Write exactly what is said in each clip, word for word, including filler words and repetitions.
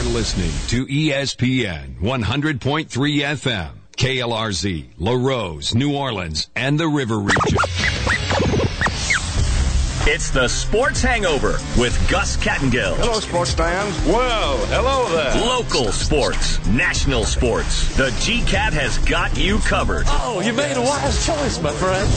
listening to E S P N one hundred point three F M, K L R Z, La Rose, New Orleans, and the River Region. It's the Sports Hangover with Gus Kattengill. Hello, sports fans. Well, hello there. Local sports, national sports. The G-Cat has got you covered. Oh, you made a wise choice, my friend.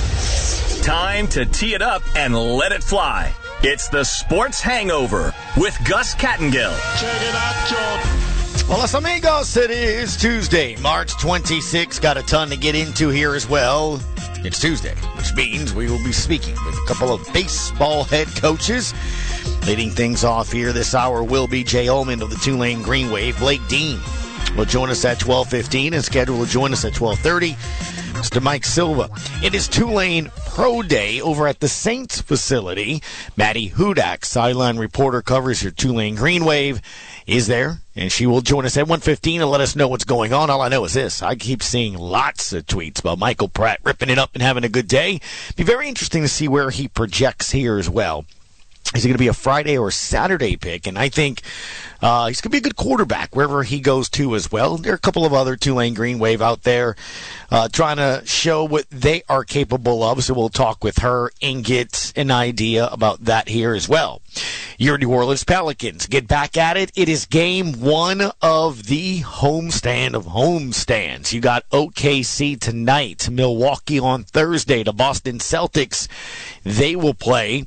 Time to tee it up and let it fly. It's the Sports Hangover with Gus Kattengill. Check it out, George. Hola, amigos. It is Tuesday, March twenty-sixth. Got a ton to get into here as well. It's Tuesday, which means we will be speaking with a couple of baseball head coaches. Leading things off here this hour will be Jay Ullman of the Tulane Green Wave. Blake Dean will join us at twelve fifteen and scheduled to join us at twelve thirty. Mister Mike Silva. It is Tulane Pro Day over at the Saints facility. Maddie Hudak, sideline reporter, covers your Tulane Green Wave, is there, and she will join us at one fifteen and let us know what's going on. All I know is this. I keep seeing lots of tweets about Michael Pratt ripping it up and having a good day. Be very interesting to see where he projects here as well. Is it going to be a Friday or Saturday pick? And I think uh, he's going to be a good quarterback wherever he goes to as well. There are a couple of other Tulane Green Wave out there uh, trying to show what they are capable of. So we'll talk with her and get an idea about that here as well. Your New Orleans Pelicans get back at it. It is game one of the homestand of homestands. You got O K C tonight, Milwaukee on Thursday, the Boston Celtics. They will play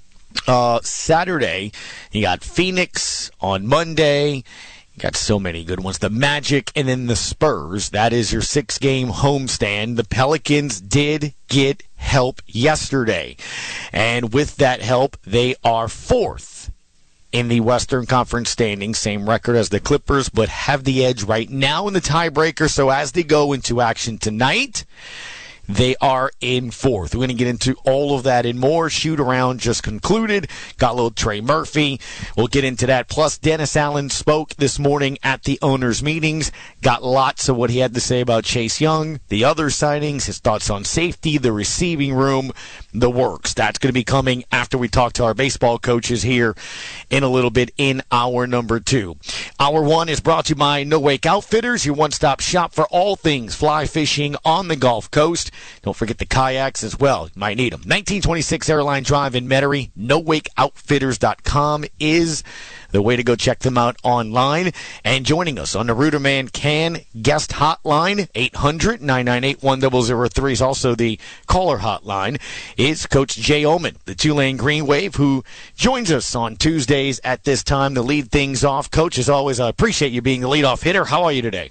Uh, Saturday. You got Phoenix on Monday. You got so many good ones. The Magic and then the Spurs. That is your six-game homestand. The Pelicans did get help yesterday. And with that help, they are fourth in the Western Conference standings. Same record as the Clippers, but have the edge right now in the tiebreaker. So as they go into action tonight, they are in fourth. We're going to get into all of that and more. Shoot around just concluded. Got a little Trey Murphy. We'll get into that. Plus, Dennis Allen spoke this morning at the owners' meetings. Got lots of what he had to say about Chase Young, the other signings, his thoughts on safety, the receiving room, the works. That's going to be coming after we talk to our baseball coaches here in a little bit in hour number two. Hour one is brought to you by No Wake Outfitters, your one-stop shop for all things fly fishing on the Gulf Coast. Don't forget the kayaks as well. You might need them. nineteen twenty-six Airline Drive in Metairie. no wake outfitters dot com is the way to go check them out online. And joining us on the Ruderman Can guest hotline, eight hundred, nine nine eight, one zero zero three is also the caller hotline, is Coach Jay Ullman, the Tulane Green Wave, who joins us on Tuesdays at this time to lead things off. Coach, as always, I appreciate you being the leadoff hitter. How are you today?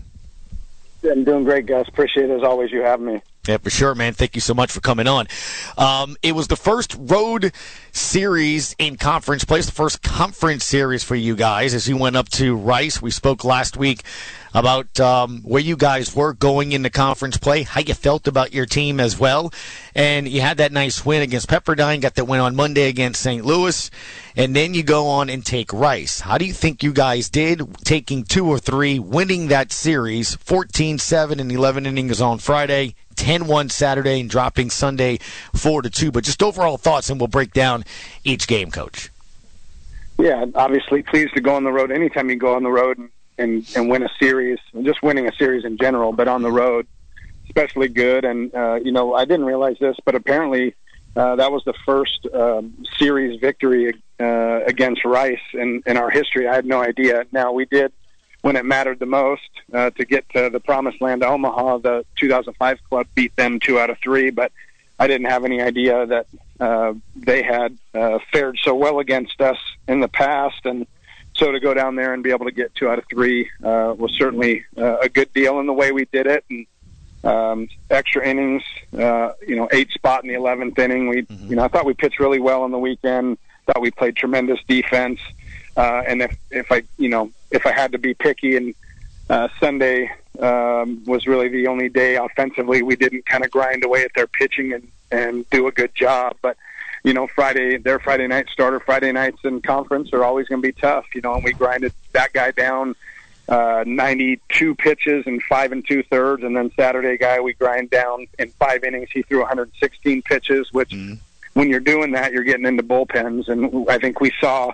I'm doing great, Gus. Appreciate it as always you have me. Yeah, for sure, man. Thank you so much for coming on. Um, it was the first road series in conference play. It's the first conference series for you guys as you went up to Rice. We spoke last week about um, where you guys were going into conference play, how you felt about your team as well. And you had that nice win against Pepperdine, got that win on Monday against Saint Louis, and then you go on and take Rice. How do you think you guys did, taking two or three, winning that series, fourteen seven and eleven innings on Friday, ten one Saturday, and dropping Sunday four to two? But just overall thoughts, and we'll break down each game, Coach. Yeah, obviously pleased to go on the road. Anytime you go on the road and, and, and win a series, just winning a series in general, but on the road, especially good. And, uh, you know, I didn't realize this, but apparently uh, that was the first um, series victory uh, against Rice in, in our history. I had no idea. Now, we did, when it mattered the most, uh, to get to the promised land, Omaha, the two thousand five club beat them two out of three, but I didn't have any idea that uh, they had uh, fared so well against us in the past. And so to go down there and be able to get two out of three uh, was certainly uh, a good deal in the way we did it. And um, extra innings, uh, you know, eight spot in the eleventh inning. We, mm-hmm. you know, I thought we pitched really well on the weekend. Thought we played tremendous defense. Uh, and if, if I, you know, if I had to be picky, and uh, Sunday um, was really the only day offensively we didn't kind of grind away at their pitching and, and do a good job. But, you know, Friday, their Friday night starter, Friday nights in conference are always going to be tough, you know, and we grinded that guy down uh, ninety-two pitches and five and two thirds. And then Saturday guy, we grind down in five innings. He threw one hundred sixteen pitches, which mm-hmm. when you're doing that, you're getting into bullpens. And I think we saw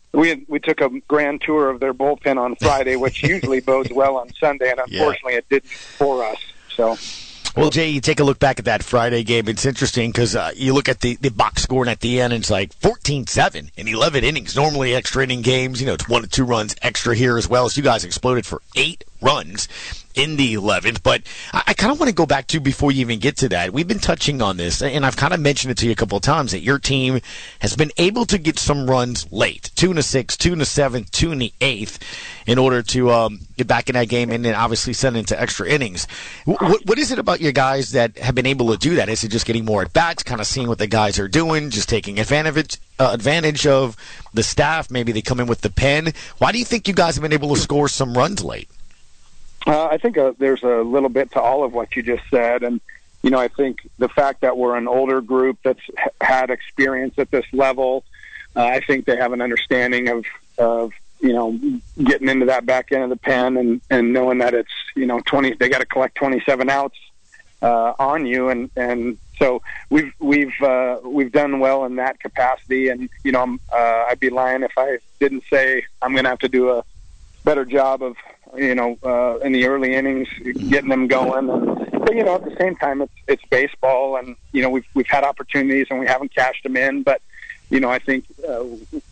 we had, we took a grand tour of their bullpen on Friday, which usually bodes well on Sunday, and unfortunately, yeah. it didn't for us. So. Well, Jay, you take a look back at that Friday game. It's interesting because uh, you look at the, the box score, and at the end, it's like fourteen seven in eleven innings. Normally, extra inning games, you know, it's one to two runs extra here as well. So you guys exploded for eight runs in the eleventh. But I, I kind of want to go back to, before you even get to that, we've been touching on this, and I've kind of mentioned it to you a couple of times, that your team has been able to get some runs late. Two in the sixth, two in the seventh, two in the eighth, in order to um, get back in that game and then obviously send it into extra innings. What, what is it about your guys that have been able to do that? Is it just getting more at-bats, kind of seeing what the guys are doing, just taking advantage, uh, advantage of the staff? Maybe they come in with the pen. Why do you think you guys have been able to score some runs late? Uh, I think uh, there's a little bit to all of what you just said. And, you know, I think the fact that we're an older group that's h- had experience at this level, uh, I think they have an understanding of, of, you know, getting into that back end of the pen and, and knowing that it's, you know, twenty, they got to collect twenty-seven outs uh, on you. And, and so we've, we've, uh, we've done well in that capacity. And, you know, I'm, uh, I'd be lying if I didn't say I'm going to have to do a better job of, you know, uh, in the early innings, getting them going. And, but, you know, at the same time, it's, it's baseball, and, you know, we've, we've had opportunities and we haven't cashed them in. But, you know, I think uh,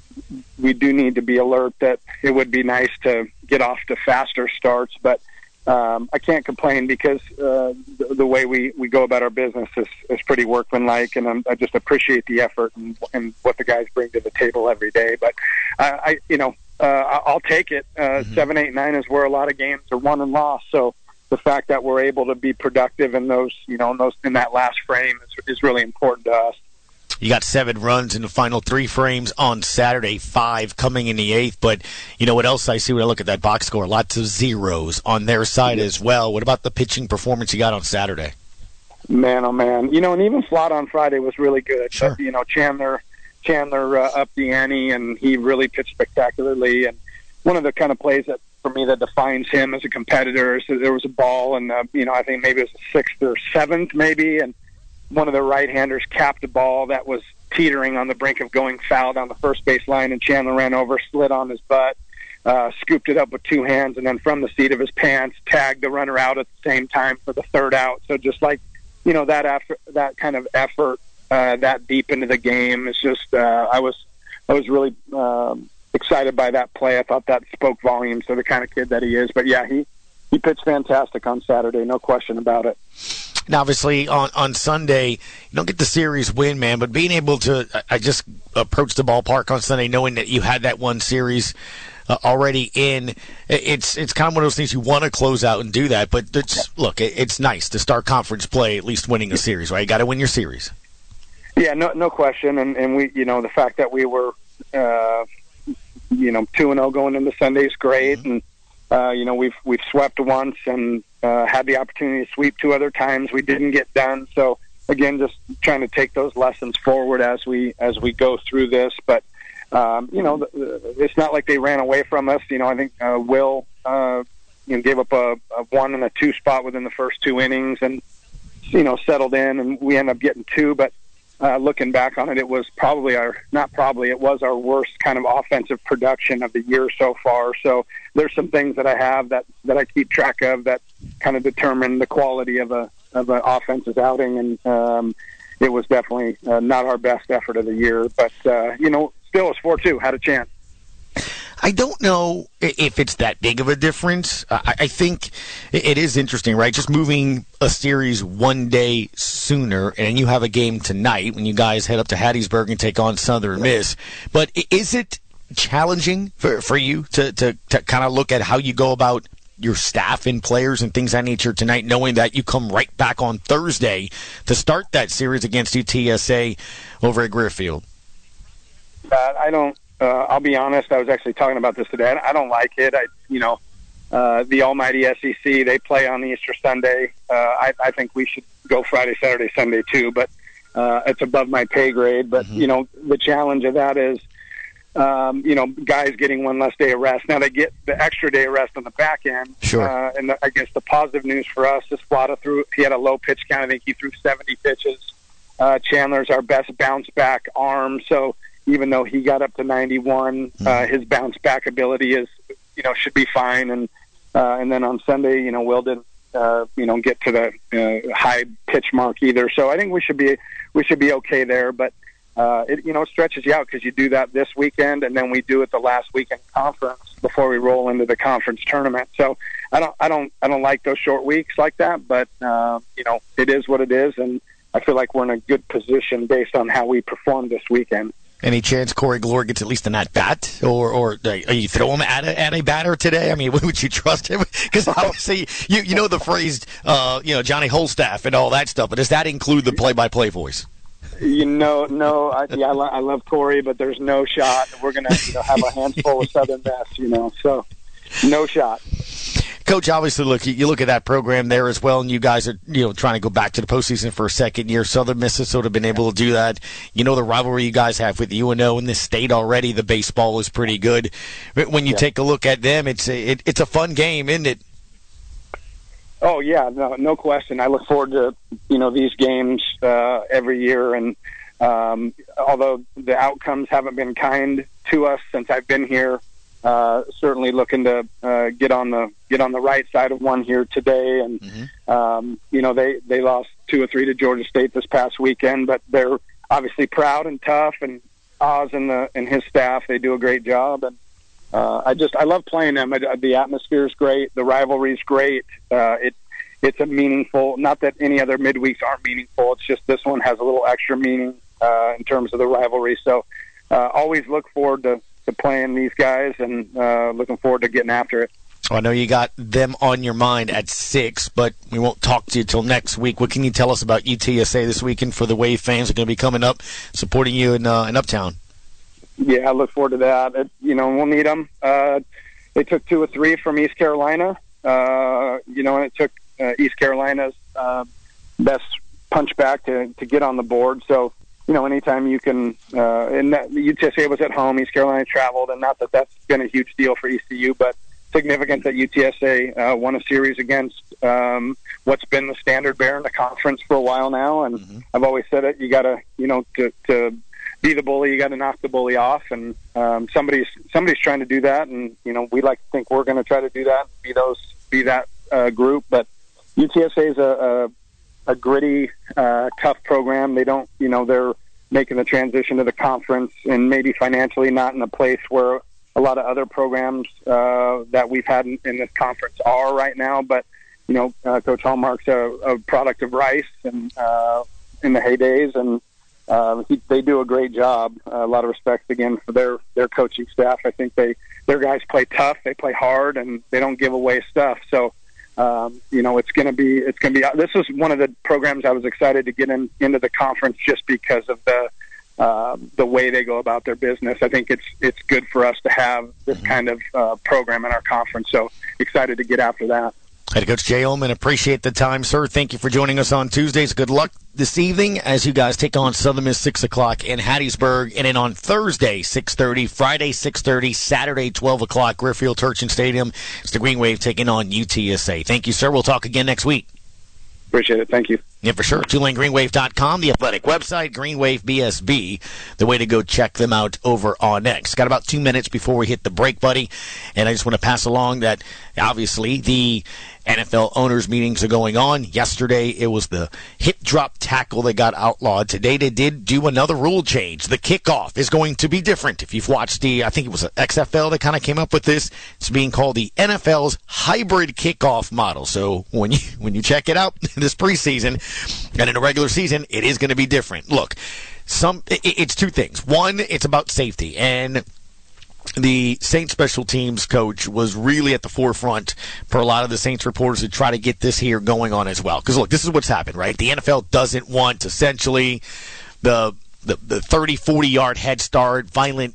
we do need to be alert that it would be nice to get off to faster starts. But um, I can't complain because uh, the, the way we, we go about our business is, is pretty workmanlike, and I'm, I just appreciate the effort and, and what the guys bring to the table every day. But, uh, I, you know, Uh, I'll take it. Uh, mm-hmm. Seven, eight, nine is where a lot of games are won and lost. So the fact that we're able to be productive in those, you know, in those in that last frame is, is really important to us. You got seven runs in the final three frames on Saturday, five coming in the eighth. But you know what else I see when I look at that box score? Lots of zeros on their side as well. What about the pitching performance you got on Saturday? Man, oh man, you know, and even Flott on Friday was really good. Sure. But, you know, Chandler. Chandler uh, upped the ante, and he really pitched spectacularly. And one of the kind of plays that, for me, that defines him as a competitor is that there was a ball, and uh, you know, I think maybe it was the sixth or seventh, maybe, and one of the right-handers capped a ball that was teetering on the brink of going foul down the first base line, and Chandler ran over, slid on his butt, uh, scooped it up with two hands, and then from the seat of his pants, tagged the runner out at the same time for the third out. So just like, you know, that after that kind of effort. Uh, that deep into the game. It's just uh, I was I was really um, excited by that play. I thought that spoke volumes to the kind of kid that he is. But yeah, he he pitched fantastic on Saturday, no question about it. Now, obviously, on, on Sunday, you don't get the series win, man, but being able to, I just approached the ballpark on Sunday knowing that you had that one series uh, already in. It's it's kind of one of those things you want to close out and do that, but it's, look, it, it's nice to start conference play at least winning a series, right? You got to win your series. Yeah, no, no question, and and we, you know, the fact that we were, uh, you know, two and zero going into Sunday is great, mm-hmm. and uh, you know, we've we've swept once and uh, had the opportunity to sweep two other times. We didn't get done, so again, just trying to take those lessons forward as we as we go through this. But um, you know, the, the, it's not like they ran away from us. You know, I think uh, Will, uh, you know, gave up a, a one and a two spot within the first two innings, and you know, settled in, and we ended up getting two, but. Uh, looking back on it, it was probably our, not probably, it was our worst kind of offensive production of the year so far. So there's some things that I have that, that I keep track of that kind of determine the quality of a of an offensive outing. And um, it was definitely uh, not our best effort of the year. But, uh, you know, still it was four two, had a chance. I don't know if it's that big of a difference. I, I think it is interesting, right? Just moving a series one day sooner, and you have a game tonight when you guys head up to Hattiesburg and take on Southern Miss. But is it challenging for, for you to, to, to kind of look at how you go about your staff and players and things of that nature tonight, knowing that you come right back on Thursday to start that series against U T S A over at Greer Field? Uh, I don't. Uh, I'll be honest. I was actually talking about this today. I, I don't like it. I, you know, uh, the almighty S E C. They play on Easter Sunday. Uh, I, I think we should go Friday, Saturday, Sunday too. But uh, it's above my pay grade. But mm-hmm. you know, the challenge of that is, um, you know, guys getting one less day of rest. Now they get the extra day of rest on the back end. Sure. Uh, and the, I guess the positive news for us is Flott threw. He had a low pitch count. I think he threw seventy pitches. Uh, Chandler's our best bounce back arm. So. even though he got up to ninety-one, uh, his bounce back ability is, you know, should be fine. And uh, and then on Sunday, you know, Will didn't, uh, you know, get to the uh, high pitch mark either. So I think we should be we should be okay there. But uh, it, you know, it stretches you out because you do that this weekend, and then we do it the last weekend conference before we roll into the conference tournament. So I don't I don't I don't like those short weeks like that. But uh, you know, it is what it is, and I feel like we're in a good position based on how we performed this weekend. Any chance Corey Glore gets at least an at-bat? Or, or uh, you throw him at a, at a batter today? I mean, would you trust him? Because obviously, you, you know the phrase, uh, you know, Johnny Holstaff and all that stuff, but does that include the play-by-play voice? You know, no, I, yeah, I, lo- I love Corey, but there's no shot. We're going to you know, have a handful of Southern Miss, you know, so no shot. Coach, obviously, look, you look at that program there as well, and you guys are, you know, trying to go back to the postseason for a second year. Southern Miss has sort of been able to do that. You know the rivalry you guys have with U N O in this state already. The baseball is pretty good. When you yeah. take a look at them, it's a, it, it's a fun game, isn't it? Oh yeah, no, no question. I look forward to you know these games uh, every year, and um, although the outcomes haven't been kind to us since I've been here. Uh, certainly looking to uh, get on the get on the right side of one here today, and mm-hmm. um, you know they, they lost two or three to Georgia State this past weekend, but they're obviously proud and tough. And Oz and the and his staff, they do a great job, and uh, I just I love playing them. I, the atmosphere is great, the rivalry is great. Uh, it it's a meaningful. Not that any other midweeks aren't meaningful. It's just this one has a little extra meaning uh, in terms of the rivalry. So uh, always look forward to. to playing these guys, and uh, looking forward to getting after it. Well, I know you got them on your mind at six, but we won't talk to you till next week. What can you tell us about U T S A this weekend for the Wave fans who are going to be coming up, supporting you in, uh, in Uptown? Yeah, I look forward to that. It, you know, we'll need them. Uh, they took two or three from East Carolina, uh, you know, and it took uh, East Carolina's uh, best punch back to, to get on the board. So, you know, anytime you can, uh, and that, U T S A was at home, East Carolina traveled, and not that that's been a huge deal for E C U, but significant that U T S A uh, won a series against um, what's been the standard bearer in the conference for a while now. And mm-hmm. I've always said it, you got to, you know, to, to be the bully, you got to knock the bully off. And um, somebody's somebody's trying to do that, and you know, we like to think we're going to try to do that, be those, be that uh, group. But U T S A is a, a a gritty, uh, tough program. They don't, you know, they're making the transition to the conference, and maybe financially not in a place where a lot of other programs uh, that we've had in, in this conference are right now. But, you know, uh, Coach Hallmark's a, a product of Rice and uh, in the heydays, and uh, he, they do a great job. Uh, a lot of respect, again, for their, their coaching staff. I think they their guys play tough, they play hard, and they don't give away stuff. So, Um, you know, it's going to be, it's going to be, this was one of the programs I was excited to get in, into the conference just because of the, uh, the way they go about their business. I think it's, it's good for us to have this kind of uh, program in our conference. So excited to get after that. Head Coach Jay Ullman, appreciate the time, sir. Thank you for joining us on Tuesdays. Good luck this evening as you guys take on Southern Miss six o'clock in Hattiesburg. And then on Thursday, six thirty, Friday, six thirty, Saturday, twelve o'clock, Griffith Turchin Stadium. It's the Green Wave taking on U T S A. Thank you, sir. We'll talk again next week. Appreciate it. Thank you. Yeah, for sure. Tulane Green Wave dot com, the athletic website, Green Wave B S B, the way to go check them out over on X. Got about two minutes before we hit the break, buddy, and I just want to pass along that, obviously, the N F L owners meetings are going on. Yesterday, it was the hip drop tackle that got outlawed. Today, they did do another rule change. The kickoff is going to be different. If you've watched the, I think it was X F L that kind of came up with this, it's being called the N F L's hybrid kickoff model. So when you when you check it out this preseason and in a regular season, it is going to be different. Look, some it, it's two things. One, it's about safety, and the Saints special teams coach was really at the forefront for a lot of the Saints reporters to try to get this here going on as well. Because, look, this is what's happened, right? The N F L doesn't want, essentially, the the, the thirty, forty-yard head start, violent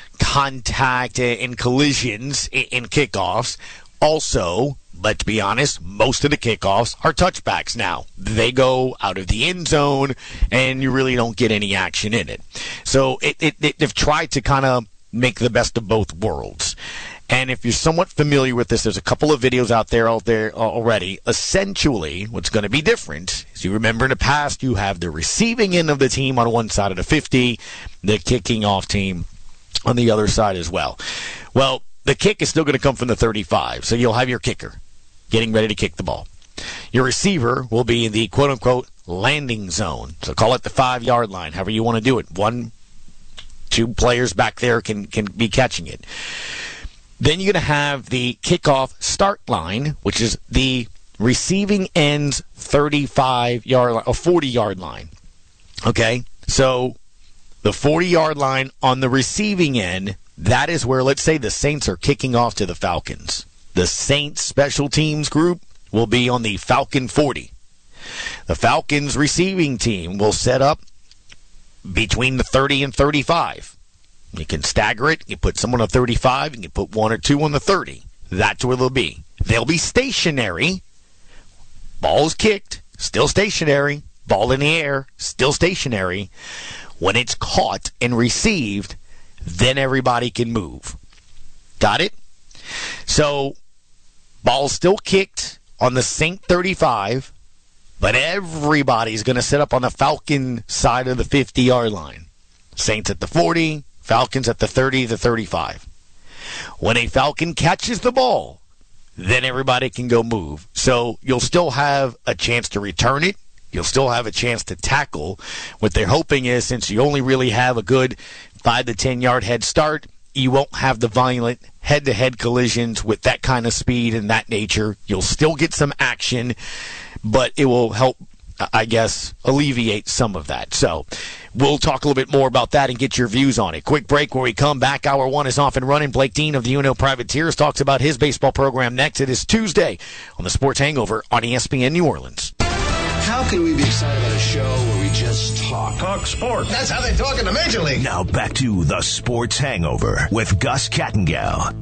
contact and collisions in, in kickoffs. Also, let's be honest, most of the kickoffs are touchbacks now. They go out of the end zone, and you really don't get any action in it. So it, it, it, they've tried to kind of make the best of both worlds. And if you're somewhat familiar with this, there's a couple of videos out there out there already. Essentially, what's going to be different is you remember in the past, you have the receiving end of the team on one side of the fifty, the kicking off team on the other side as well. Well, the kick is still going to come from the thirty-five, so you'll have your kicker getting ready to kick the ball. Your receiver will be in the quote-unquote landing zone, so call it the five-yard line, however you want to do it. One, two players back there can, can be catching it. Then you're going to have the kickoff start line, which is the receiving end's thirty-five-yard line, or forty-yard line. Okay? So the forty-yard line on the receiving end, that is where, let's say, the Saints are kicking off to the Falcons. The Saints special teams group will be on the Falcon forty. The Falcons receiving team will set up between the thirty and thirty-five. You can stagger it. You put someone on thirty-five, and you put one or two on the thirty. That's where they'll be. They'll be stationary. Ball's kicked, still stationary. Ball in the air, still stationary. When it's caught and received, then everybody can move. Got it? So, ball's still kicked on the Saint thirty-five, but everybody's going to set up on the Falcon side of the fifty-yard line. Saints at the forty, Falcons at the thirty, the thirty-five. When a Falcon catches the ball, then everybody can go move. So you'll still have a chance to return it. You'll still have a chance to tackle. What they're hoping is, since you only really have a good five to ten-yard head start, you won't have the violent head-to-head collisions with that kind of speed and that nature. You'll still get some action, but it will help, I guess, alleviate some of that. So we'll talk a little bit more about that and get your views on it. Quick break. Where we come back, hour one is off and running. Blake Dean of the U N O Privateers talks about his baseball program next. It is Tuesday on the Sports Hangover on E S P N New Orleans. How can we be excited about a show where we just talk? Talk sports. That's how they talk in the Major League. Now back to the Sports Hangover with Gus Kattengell.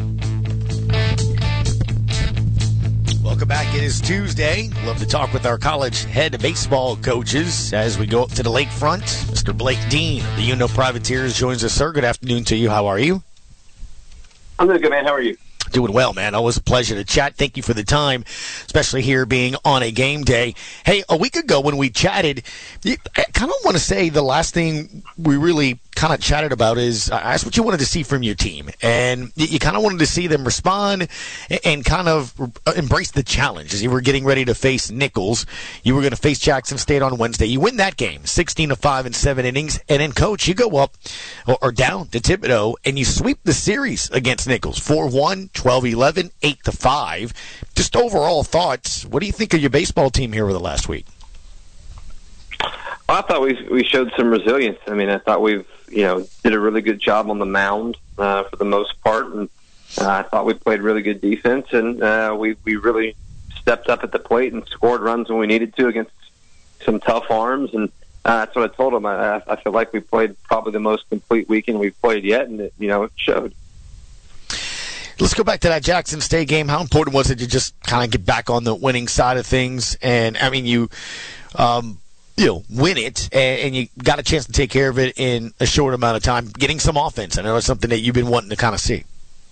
Welcome back. It is Tuesday. Love to talk with our college head baseball coaches as we go up to the lakefront. Mister Blake Dean of the U N O Privateers joins us, sir. Good afternoon to you. How are you? I'm doing good, man. How are you? Doing well, man. Always a pleasure to chat. Thank you for the time, especially here being on a game day. Hey, a week ago when we chatted, I kind of want to say the last thing we really kind of chatted about is I asked what you wanted to see from your team, and you kind of wanted to see them respond and kind of embrace the challenge as you were getting ready to face Nichols. You were going to face Jackson State on Wednesday. You win that game, sixteen to five in seven innings, and then, Coach, you go up or, or down to Thibodaux, and you sweep the series against Nichols, four one, twelve eleven, eight to five. Just overall thoughts, what do you think of your baseball team here over the last week? Well, I thought we we showed some resilience. I mean, I thought we've you know did a really good job on the mound uh, for the most part, and uh, I thought we played really good defense, and uh, we we really stepped up at the plate and scored runs when we needed to against some tough arms, and uh, that's what I told them. I, I feel like we played probably the most complete weekend we've played yet, and it, you know it showed. Let's go back to that Jackson State game. How important was it to just kind of get back on the winning side of things? And I mean, you. Um, You know, win it, and, and you got a chance to take care of it in a short amount of time, getting some offense. I know it's something that you've been wanting to kind of see.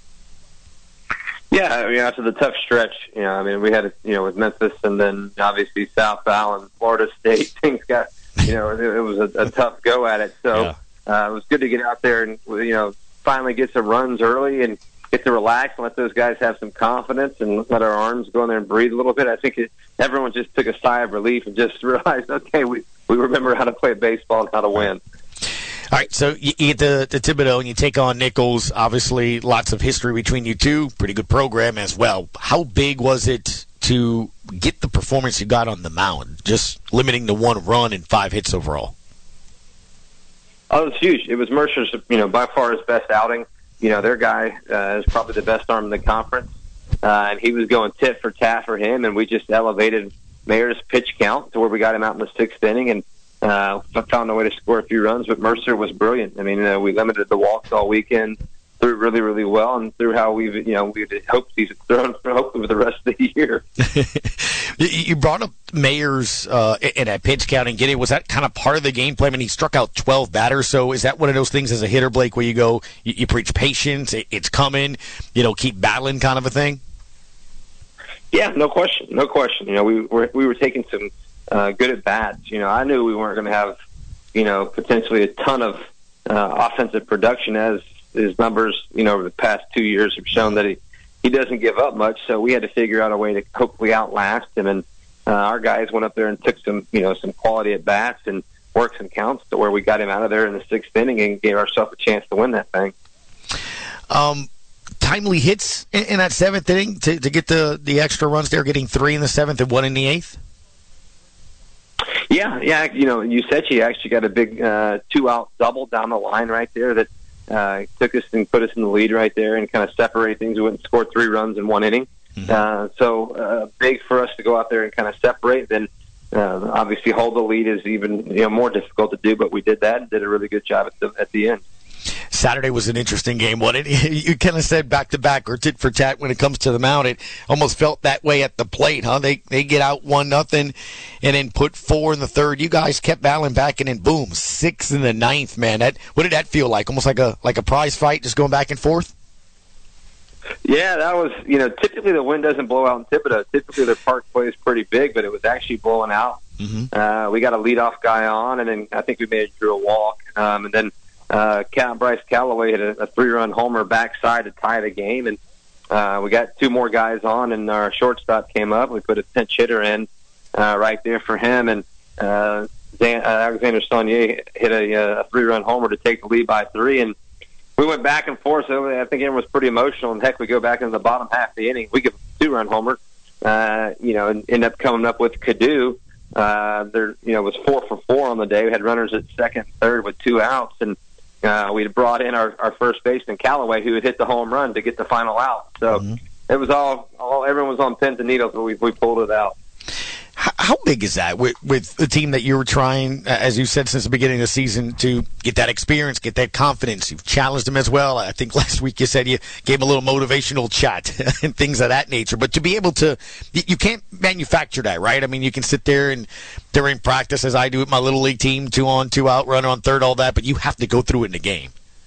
Yeah, I mean, after the tough stretch, you know, I mean, we had it, you know, with Memphis and then obviously South Val and Florida State. Things got, you know, it, it was a, a tough go at it. So yeah. uh, it was good to get out there and, you know, finally get some runs early and get to relax and let those guys have some confidence and let our arms go in there and breathe a little bit. I think it, everyone just took a sigh of relief and just realized, okay, we, we remember how to play baseball and how to win. All right, so you get to, to Thibodaux and you take on Nichols. Obviously, lots of history between you two. Pretty good program as well. How big was it to get the performance you got on the mound, just limiting to one run and five hits overall? Oh, it was huge. It was Mercer's, you know, by far his best outing. You know, their guy uh, is probably the best arm in the conference, uh, and he was going tit for tat for him, and we just elevated Mayer's pitch count to where we got him out in the sixth inning and uh, found a way to score a few runs, but Mercer was brilliant. I mean, uh, we limited the walks all weekend. threw really, really well, and through how we've, you know, we'd hoped he's thrown for hopefully for the rest of the year. You brought up Mayers uh, in a pitch count and getting, was that kind of part of the game plan? I mean, he struck out twelve batters, so is that one of those things as a hitter, Blake, where you go, you, you preach patience, it, it's coming, you know, keep battling kind of a thing? Yeah, no question, no question. You know, we were we were taking some uh, good at bats. You know, I knew we weren't going to have, you know, potentially a ton of uh, offensive production, as his numbers, you know, over the past two years have shown that he, he doesn't give up much. So we had to figure out a way to hopefully outlast him. And uh, our guys went up there and took some, you know, some quality at bats and worked some counts to where we got him out of there in the sixth inning and gave ourselves a chance to win that thing. Um. Timely hits in, in that seventh inning to, to get the, the extra runs there, getting three in the seventh and one in the eighth? Yeah, yeah. You know, Usechi actually got a big uh, two-out double down the line right there that uh, took us and put us in the lead right there and kind of separate things. We went and scored three runs in one inning. Mm-hmm. Uh, so uh, big for us to go out there and kind of separate. Then uh, obviously hold the lead is even you know more difficult to do, but we did that and did a really good job at the, at the end. Saturday was an interesting game, wasn't it? You kind of said back-to-back or tit for tat when it comes to the mound. It almost felt that way at the plate, huh? They they get out one nothing and then put four in the third. You guys kept battling back, and then boom, six in the ninth, man. That what did that feel like? Almost like a like a prize fight, just going back and forth? Yeah, that was, you know, typically the wind doesn't blow out in Thibodaux. Typically the park play is pretty big, but it was actually blowing out. Mm-hmm. Uh, we got a leadoff guy on, and then I think we made it through a walk. Um, and then Uh, Cal- Bryce Callaway hit a, a three-run homer backside to tie the game, and uh, we got two more guys on, and our shortstop came up. We put a pinch hitter in uh, right there for him, and uh, Zan- uh, Alexander Saunier hit a, a three-run homer to take the lead by three, and we went back and forth. So I think everyone was pretty emotional, and heck, we go back into the bottom half of the inning. We give a two-run homer, uh, you know, and end up coming up with Cadu. Uh, there, you know, it was four for four on the day. We had runners at second and third with two outs, and Uh, we had brought in our, our first baseman, Callaway, who had hit the home run to get the final out. So mm-hmm. it was all, all, everyone was on pins and needles, but we, we pulled it out. How, how big is that with, with the team that you were trying, as you said, since the beginning of the season to get that experience, get that confidence? You've challenged them as well. I think last week you said you gave them a little motivational chat and things of that nature. But to be able to, you can't manufacture that, right? I mean, you can sit there and during practice, as I do with my little league team, two on, two out, runner on third, all that, but you have to go through it in the game.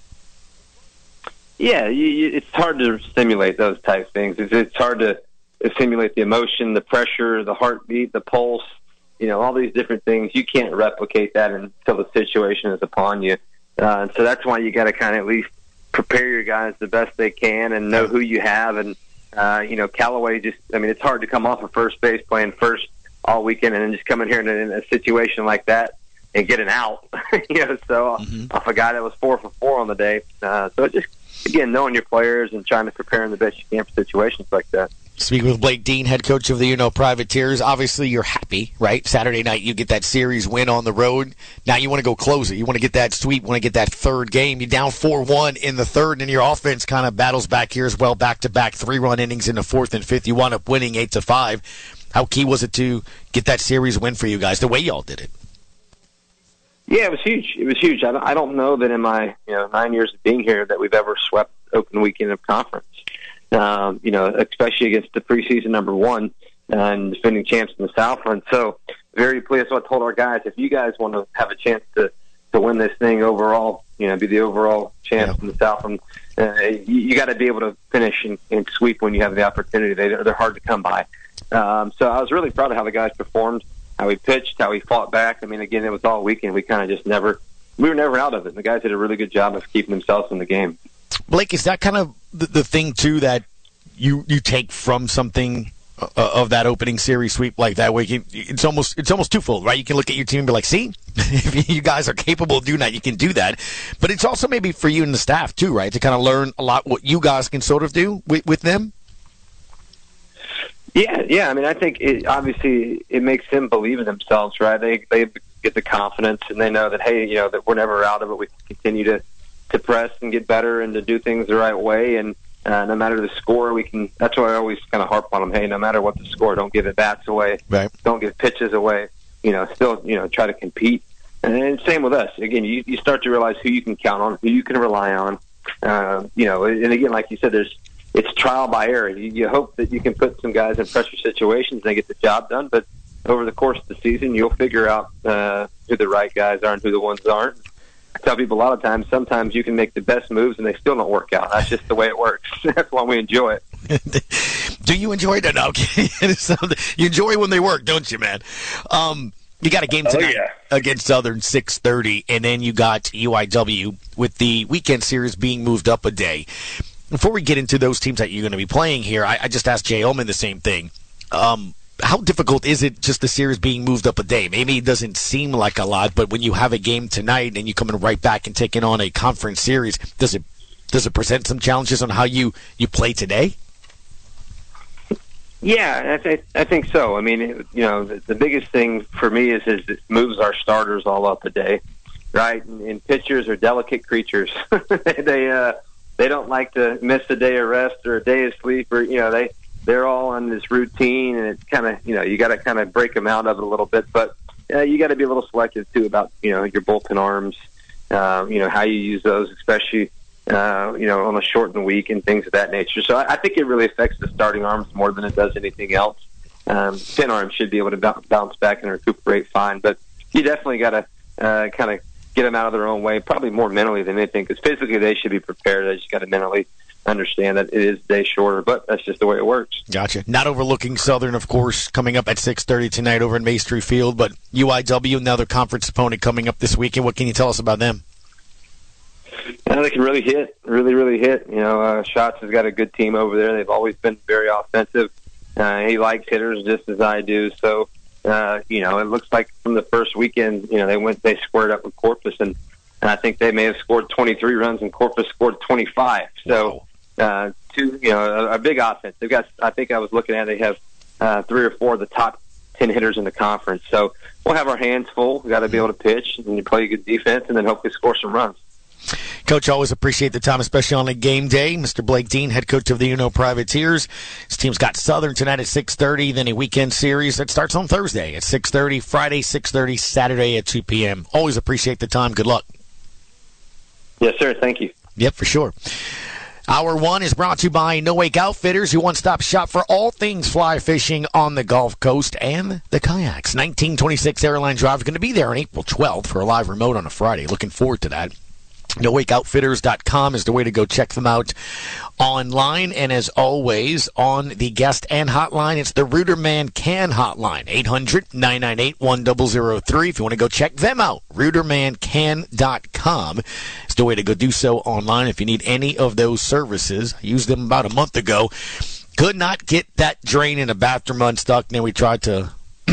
Yeah, you, you, it's hard to simulate those type of things. It's, it's hard to simulate the emotion, the pressure, the heartbeat, the pulse, you know, all these different things. You can't replicate that until the situation is upon you. Uh, and so that's why you got to kind of at least prepare your guys the best they can and know who you have. And, uh, you know, Callaway just, I mean, it's hard to come off of first base playing first all weekend and then just come in here in a, in a situation like that and get an out, you know, so mm-hmm. off a guy that was four for four on the day. Uh, so it just, again, knowing your players and trying to prepare them the best you can for situations like that. Speaking with Blake Dean, head coach of the U N O Privateers, obviously you're happy, right? Saturday night you get that series win on the road. Now you want to go close it. You want to get that sweep, want to get that third game. You're down four one in the third, and your offense kind of battles back here as well, back-to-back three-run innings in the fourth and fifth. You wound up winning eight to five. How key was it to get that series win for you guys, the way y'all did it? Yeah, it was huge. It was huge. I don't, I don't know that in my you know nine years of being here that we've ever swept open weekend of conference. Um, you know, especially against the preseason number one and defending champs in the Southland. So very pleased. So I told our guys, if you guys want to have a chance to, to win this thing overall, you know, be the overall champs yeah. in the Southland, uh, you, you got to be able to finish and, and sweep when you have the opportunity. They, they're hard to come by. Um, so I was really proud of how the guys performed, how we pitched, how we fought back. I mean, again, it was all weekend. We kind of just never, we were never out of it. The guys did a really good job of keeping themselves in the game. Blake, is that kind of the, the thing, too, that you, you take from something uh, of that opening series sweep like that? Way you, it's almost it's almost twofold, right? You can look at your team and be like, see, if you guys are capable of doing that, you can do that. But it's also maybe for you and the staff, too, right, to kind of learn a lot what you guys can sort of do with, with them? Yeah, yeah. I mean, I think it, obviously it makes them believe in themselves, right? They they get the confidence, and they know that, hey, you know, that we're never out of it. We can continue to, to press and get better and to do things the right way. And uh, no matter the score, we can. That's why I always kind of harp on them. Hey, no matter what the score, don't give it bats away. Right. Don't give pitches away. You know, still, you know, try to compete. And then same with us. Again, you, you start to realize who you can count on, who you can rely on. uh, you know, and again, like you said, there's it's trial by error. You, you hope that you can put some guys in pressure situations and they get the job done, but over the course of the season, you'll figure out uh, who the right guys are and who the ones aren't. I tell people a lot of times, sometimes you can make the best moves and they still don't work out. That's just the way it works. That's why we enjoy it. Do you enjoy it? No, you enjoy when they work, don't you, man? Um, you got a game tonight oh, yeah. against Southern, six thirty, and then you got U I W with the weekend series being moved up a day. Before we get into those teams that you're going to be playing here, I, I just asked Jay Ullman the same thing. Um, How difficult is it just the series being moved up a day? Maybe it doesn't seem like a lot, but when you have a game tonight and you come in right back and taking on a conference series, does it does it present some challenges on how you, you play today? Yeah, I, th- I think so. I mean, it, you know, the, the biggest thing for me is, is it moves our starters all up a day, right? And, and pitchers are delicate creatures. they uh, they don't like to miss a day of rest or a day of sleep, or you know they. They're all on this routine, and it's kind of, you know, you got to kind of break them out of it a little bit. But uh, you got to be a little selective, too, about, you know, your bullpen arms, uh, you know, how you use those, especially, uh, you know, on a shortened week and things of that nature. So I, I think it really affects the starting arms more than it does anything else. Um, pin arms should be able to b- bounce back and recuperate fine. But you definitely got to uh, kind of get them out of their own way, probably more mentally than anything, because physically they should be prepared. They just got to mentally understand that it is a day shorter, but that's just the way it works. Gotcha. Not overlooking Southern, of course, coming up at six thirty tonight over in Maestri Field, but U I W, another conference opponent coming up this weekend. What can you tell us about them? Yeah, they can really hit, really, really hit. You know, uh, Schatz has got a good team over there. They've always been very offensive. Uh, he likes hitters just as I do. So, uh, you know, it looks like from the first weekend, you know, they went, they squared up with Corpus, and, and I think they may have scored twenty-three runs, and Corpus scored twenty-five. So. Wow. Uh, two, you know, a, a big offense. They've got, I think I was looking at, they have uh, three or four of the top ten hitters in the conference. So we'll have our hands full. We've got to be able to pitch and play good defense, and then hopefully score some runs. Coach, always appreciate the time, especially on a game day. Mister Blake Dean, head coach of the Uno Privateers. His team's got Southern tonight at six thirty, then a weekend series that starts on Thursday at six thirty, Friday six thirty, Saturday at two p.m. Always appreciate the time. Good luck. Yes, sir. Thank you. Yep, for sure. Hour one is brought to you by No Wake Outfitters, your one-stop shop for all things fly fishing on the Gulf Coast and the kayaks. nineteen twenty-six Airline Drive is going to be there on April twelfth for a live remote on a Friday. Looking forward to that. no wake outfitters dot com is the way to go check them out online. And as always, on the guest and hotline, it's the Ruderman Can hotline, eight hundred, nine nine eight, one zero zero three. If you want to go check them out, ruderman can dot com is the way to go do so online. If you need any of those services, I used them about a month ago. Could not get that drain in the bathroom unstuck. Then we tried to...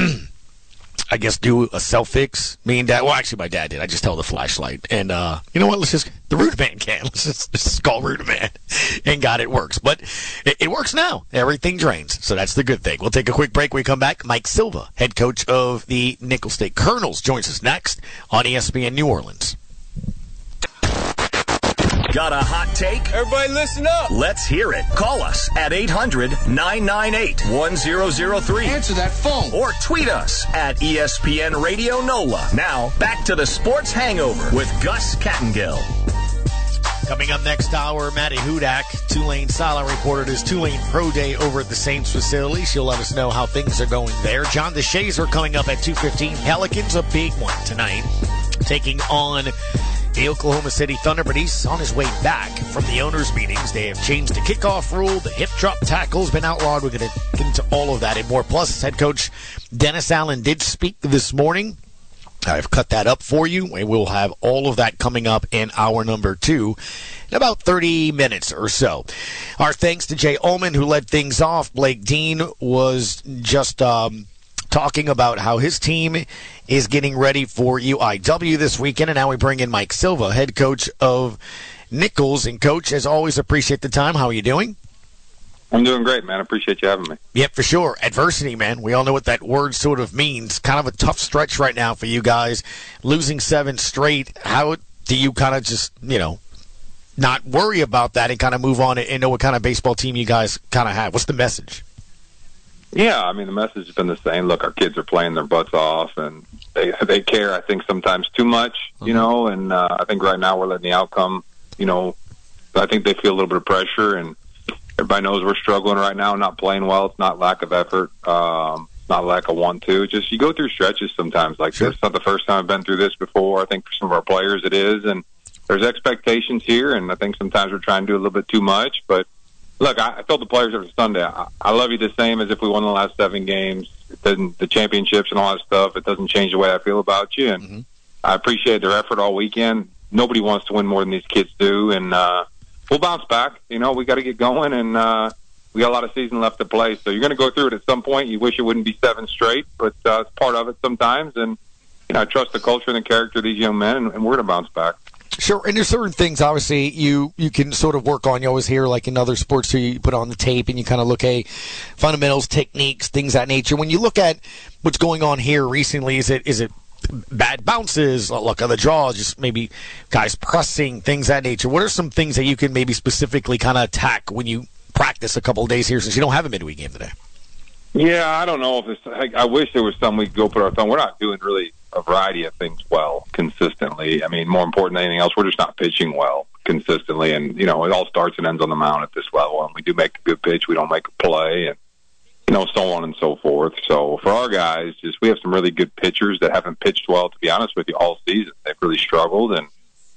I guess do a self-fix. Me and Dad, well, actually my dad did. I just held the flashlight. And, uh, you know what, let's just, the Ruderman can. Let's just, let's just call Ruderman. And God, it works. But it, it works now. Everything drains. So that's the good thing. We'll take a quick break. When we come back, Mike Silva, head coach of the Nicholls State Colonels, joins us next on E S P N New Orleans. Got a hot take? Everybody listen up. Let's hear it. Call us at eight hundred, nine nine eight, one zero zero three. Answer that phone. Or tweet us at E S P N Radio NOLA. Now, back to the Sports Hangover with Gus Kattengill. Coming up next hour, Maddie Hudak, Tulane sideline reporter at his Tulane Pro Day over at the Saints facility. She'll let us know how things are going there. John DeShazer coming up at two fifteen. Pelicans, a big one tonight, taking on the Oklahoma City Thunder, but he's on his way back from the owners' meetings. They have changed the kickoff rule. The hip drop tackle's been outlawed. We're going to get into all of that and more. Plus, head coach Dennis Allen did speak this morning. I've cut that up for you, and we'll have all of that coming up in hour number two in about thirty minutes or so. Our thanks to Jay Ullman, who led things off. Blake Dean was just um, talking about how his team is getting ready for U I W this weekend, and now we bring in Mike Silva, head coach of Nicholls. And, Coach, as always, appreciate the time. How are you doing? I'm doing great, man. I appreciate you having me. Yep, for sure. Adversity, man. We all know what that word sort of means. Kind of a tough stretch right now for you guys. Losing seven straight. How do you kind of just, you know, not worry about that and kind of move on and know what kind of baseball team you guys kind of have? What's the message? Yeah, I mean, the message has been the same. Look, our kids are playing their butts off, and they they care, I think, sometimes too much, you know, and uh, I think right now we're letting the outcome, you know, I think they feel a little bit of pressure, and everybody knows we're struggling right now, not playing well. It's not lack of effort, um, not lack of want-to. Just you go through stretches sometimes like sure. this. It's not the first time I've been through this before. I think for some of our players it is, and there's expectations here, and I think sometimes we're trying to do a little bit too much. But, look, I, I told the players after Sunday, I, I love you the same as if we won the last seven games. It doesn't, the championships and all that stuff, it doesn't change the way I feel about you. And mm-hmm. I appreciate their effort all weekend. Nobody wants to win more than these kids do, and uh, we'll bounce back. You know, we got to get going, and uh, we got a lot of season left to play. So you're going to go through it at some point. You wish it wouldn't be seven straight, but uh, it's part of it sometimes. And you know, I trust the culture and the character of these young men, and, and we're going to bounce back. Sure, and there's certain things, obviously, you, you can sort of work on. You always hear, like in other sports, so you put on the tape and you kind of look at fundamentals, techniques, things of that nature. When you look at what's going on here recently, is it is it bad bounces, luck of the draw, just maybe guys pressing, things of that nature? What are some things that you can maybe specifically kind of attack when you practice a couple of days here, since you don't have a midweek game today? Yeah, I don't know if it's. I, I wish there was some we could go put our thumb. We're not doing really a variety of things well consistently. I mean, more important than anything else, we're just not pitching well consistently. And you know, it all starts and ends on the mound at this level. And we do make a good pitch, we don't make a play, and you know, so on and so forth. So for our guys, just we have some really good pitchers that haven't pitched well, to be honest with you, all season. They've really struggled, and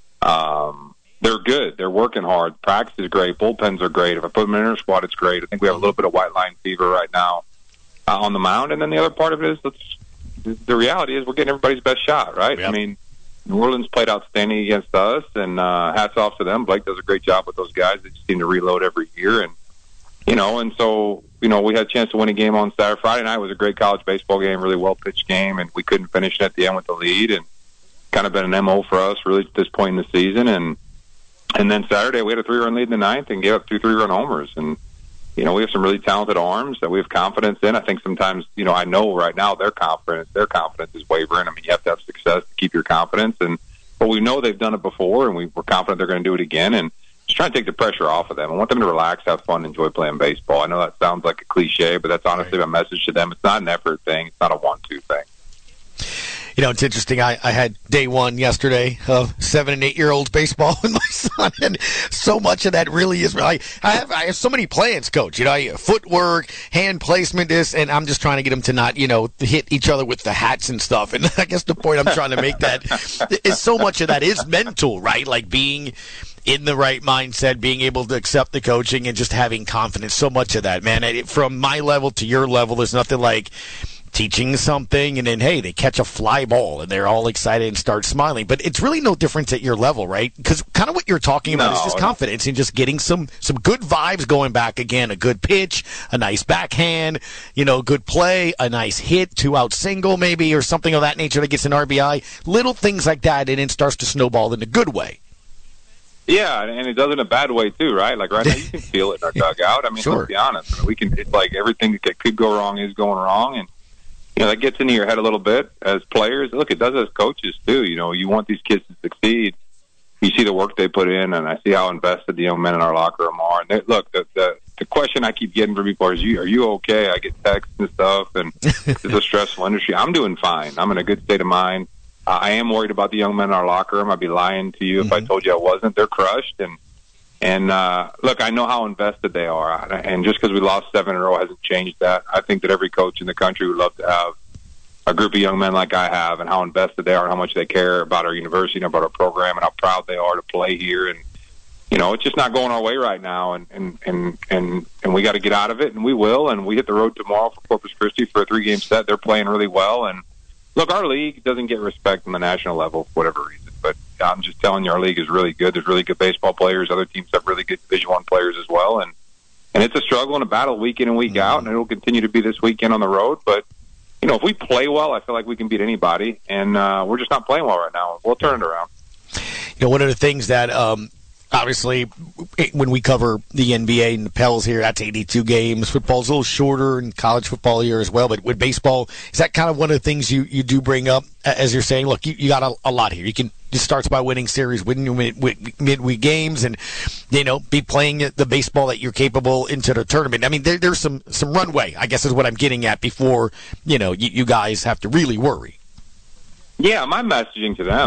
um, they're good. They're working hard. Practice is great. Bullpens are great. If I put them in our squad, it's great. I think we have a little bit of white line fever right now uh, on the mound. And then the other part of it is let's, the reality is we're getting everybody's best shot, right? Yep. I mean, New Orleans played outstanding against us, and uh, hats off to them. Blake does a great job with those guys. They just seem to reload every year. And, you know, and so, you know, we had a chance to win a game on Saturday. Friday night was a great college baseball game, really well-pitched game, and we couldn't finish it at the end with the lead. And kind of been an M O for us really at this point in the season. And and then Saturday we had a three-run lead in the ninth and gave up two three-run homers. And, you know, we have some really talented arms that we have confidence in. I think sometimes, you know, I know right now their confidence, their confidence is wavering. I mean, you have to have success to keep your confidence. And but we know they've done it before, and we, we're confident they're going to do it again. And just trying to take the pressure off of them. I want them to relax, have fun, enjoy playing baseball. I know that sounds like a cliche, but that's honestly my message to them. It's not an effort thing. It's not a one-two thing. You know, it's interesting. I, I had day one yesterday of seven and eight year olds baseball with my son, and so much of that really is. I, I have I have so many plans, Coach. You know, I, footwork, hand placement, this, and I'm just trying to get them to not, you know, hit each other with the hats and stuff. And I guess the point I'm trying to make that is so much of that is mental, right? Like being in the right mindset, being able to accept the coaching, and just having confidence. So much of that, man. It, from my level to your level, there's nothing like teaching something, and then, hey, they catch a fly ball, and they're all excited and start smiling. But it's really no difference at your level, right? Because kind of what you're talking about no, is just confidence and just getting some, some good vibes going back again. A good pitch, a nice backhand, you know, good play, a nice hit, two-out single maybe, or something of that nature that gets an R B I. Little things like that, and it starts to snowball in a good way. Yeah, and it does in a bad way too, right? Like right now, you can feel it in our dugout. I mean, sure. Let's be honest. I mean, we can. It's like everything that could go wrong is going wrong, and you know that gets into your head a little bit as players. Look, it does as coaches too. You know, you want these kids to succeed. You see the work they put in, and I see how invested the young men in our locker room are. And they, look, the, the the question I keep getting from people is, "You are you okay?" I get texts and stuff, and it's a stressful industry. I'm doing fine. I'm in a good state of mind. I am worried about the young men in our locker room. I'd be lying to you if mm-hmm. I told you I wasn't. They're crushed. And, and uh, look, I know how invested they are. And just because we lost seven in a row hasn't changed that. I think that every coach in the country would love to have a group of young men like I have, and how invested they are and how much they care about our university and about our program and how proud they are to play here. And, you know, it's just not going our way right now. And, and, and, and, and we got to get out of it, and we will. And we hit the road tomorrow for Corpus Christi for a three-game set. They're playing really well. And, look, our league doesn't get respect on the national level for whatever reason, but I'm just telling you, our league is really good. There's really good baseball players. Other teams have really good Division One players as well, and and it's a struggle and a battle week in and week mm-hmm. out, and it'll continue to be this weekend on the road. But you know, if we play well, I feel like we can beat anybody, and uh, we're just not playing well right now. We'll turn it around. You know, one of the things that um, obviously when we cover the N B A and the Pels here, that's eighty-two games. Football's a little shorter, and college football here as well. But with baseball, is that kind of one of the things you, you do bring up as you're saying, look, you, you got a, a lot here. You can just starts by winning series, winning mid, midweek games, and you know, be playing the baseball that you're capable into the tournament. I mean, there, there's some some runway, I guess, is what I'm getting at before you know you, you guys have to really worry. Yeah, my messaging to them is,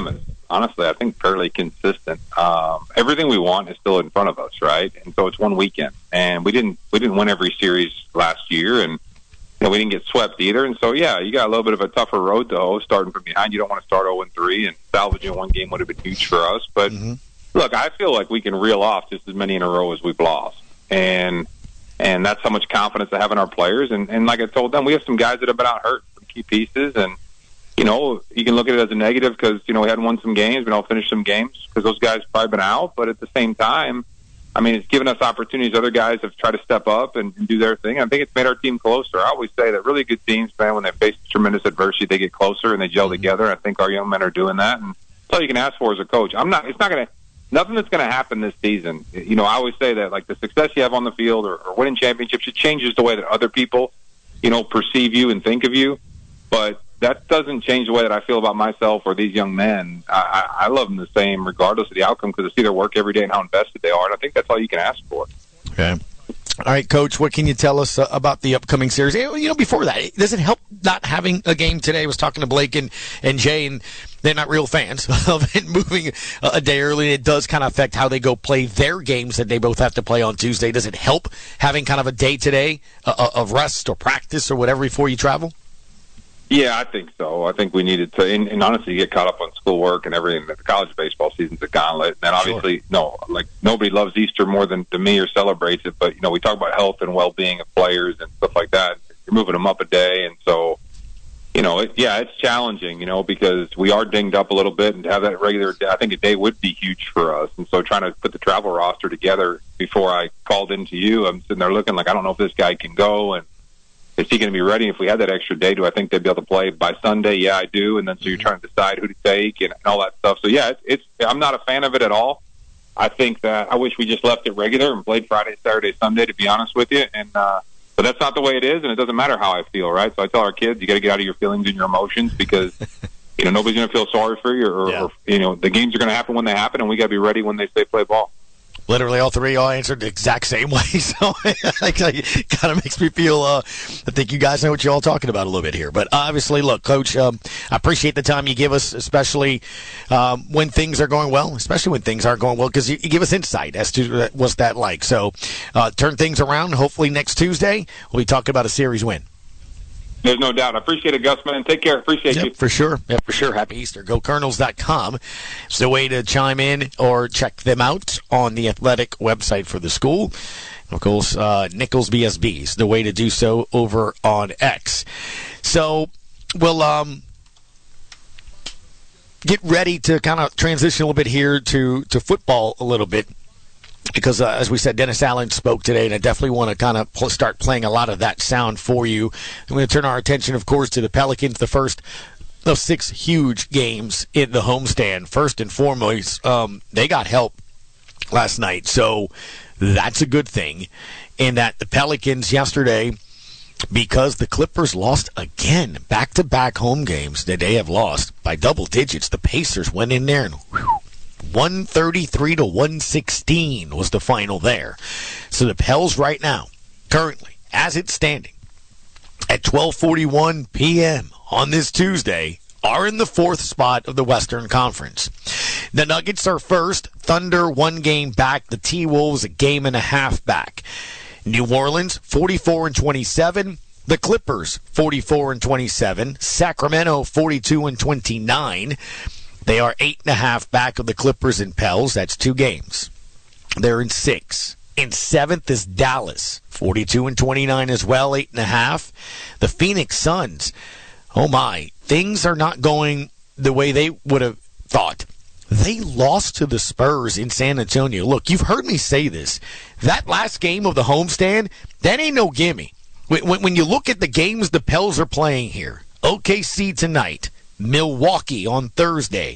honestly, I think fairly consistent. Um, everything we want is still in front of us, right? And so it's one weekend, and we didn't we didn't win every series last year, and you know, we didn't get swept either. And so, yeah, you got a little bit of a tougher road to hoe, starting from behind. You don't want to start oh and three, and salvaging one game would have been huge for us. But mm-hmm. look, I feel like we can reel off just as many in a row as we've lost, and and that's how much confidence I have in our players. And, and like I told them, we have some guys that have been out hurt, some key pieces, and you know, you can look at it as a negative because, you know, we hadn't won some games. We don't finish some games because those guys have probably been out. But at the same time, I mean, it's given us opportunities. Other guys have tried to step up and, and do their thing. I think it's made our team closer. I always say that really good teams, man, when they face tremendous adversity, they get closer and they gel mm-hmm. together. I think our young men are doing that. And that's all you can ask for as a coach. I'm not, it's not going to, nothing that's going to happen this season. You know, I always say that, like, the success you have on the field or, or winning championships, it changes the way that other people, you know, perceive you and think of you. But that doesn't change the way that I feel about myself or these young men. I, I, I love them the same regardless of the outcome because I see their work every day and how invested they are, and I think that's all you can ask for. Okay. All right, Coach, what can you tell us uh, about the upcoming series? You know, before that, does it help not having a game today? I was talking to Blake and, and Jay, and they're not real fans of it moving a day early. It does kind of affect how they go play their games that they both have to play on Tuesday. Does it help having kind of a day today uh, of rest or practice or whatever before you travel? Yeah, I think so. I think we needed to, and, and honestly, get caught up on schoolwork and everything. The college baseball season's a gauntlet. And obviously, sure. no, like nobody loves Easter more than, than me or celebrates it. But, you know, we talk about health and well-being of players and stuff like that. You're moving them up a day. And so, you know, it, yeah, it's challenging, you know, because we are dinged up a little bit. And to have that regular day, I think a day would be huge for us. And so trying to put the travel roster together before I called into you, I'm sitting there looking like, I don't know if this guy can go. And is he going to be ready? If we had that extra day, do I think they'd be able to play by Sunday? Yeah, I do. And then so you're trying to decide who to take and, and all that stuff. So, yeah, it's, it's I'm not a fan of it at all. I think that I wish we just left it regular and played Friday, Saturday, Sunday, to be honest with you. And uh, but that's not the way it is, and it doesn't matter how I feel, right? So I tell our kids, you got to get out of your feelings and your emotions because, you know, nobody's going to feel sorry for you or, yeah. or, you know, the games are going to happen when they happen, and we got to be ready when they say play ball. Literally all three all answered the exact same way, so it kind of makes me feel, uh, I think you guys know what you're all talking about a little bit here. But obviously, look, Coach, um, I appreciate the time you give us, especially um, when things are going well, especially when things aren't going well, because you, you give us insight as to uh, what's that like. So uh, turn things around. Hopefully next Tuesday we'll be talking about a series win. There's no doubt. I appreciate it, Gus, man. Take care. Appreciate yep, you. For sure. Yeah, for sure. Happy Easter. Go Colonels dot com. It's the way to chime in or check them out on the athletic website for the school. Of course, uh, Nichols B S B is the way to do so over on X. So we'll um, get ready to kind of transition a little bit here to, to football a little bit. Because, uh, as we said, Dennis Allen spoke today, and I definitely want to kind of pl- start playing a lot of that sound for you. I'm going to turn our attention, of course, to the Pelicans, the first of six huge games in the homestand. First and foremost, um, they got help last night, so that's a good thing. In that the Pelicans yesterday, because the Clippers lost again, back-to-back home games that they have lost by double digits, the Pacers went in there and whew, one thirty-three to one sixteen was the final there. So the Pels right now, currently, as it's standing, at twelve forty-one p.m. on this Tuesday, are in the fourth spot of the Western Conference. The Nuggets are first. Thunder one game back. The T-Wolves a game and a half back. New Orleans forty-four and twenty-seven. The Clippers forty-four and twenty-seven. Sacramento forty-two and twenty-nine. They are eight and a half back of the Clippers and Pels. That's two games. They're in six. In seventh is Dallas, forty-two and twenty-nine as well, eight and a half. The Phoenix Suns, oh my, things are not going the way they would have thought. They lost to the Spurs in San Antonio. Look, you've heard me say this. That last game of the homestand, that ain't no gimme. When, when, when you look at the games the Pels are playing here, O K C tonight, Milwaukee on Thursday,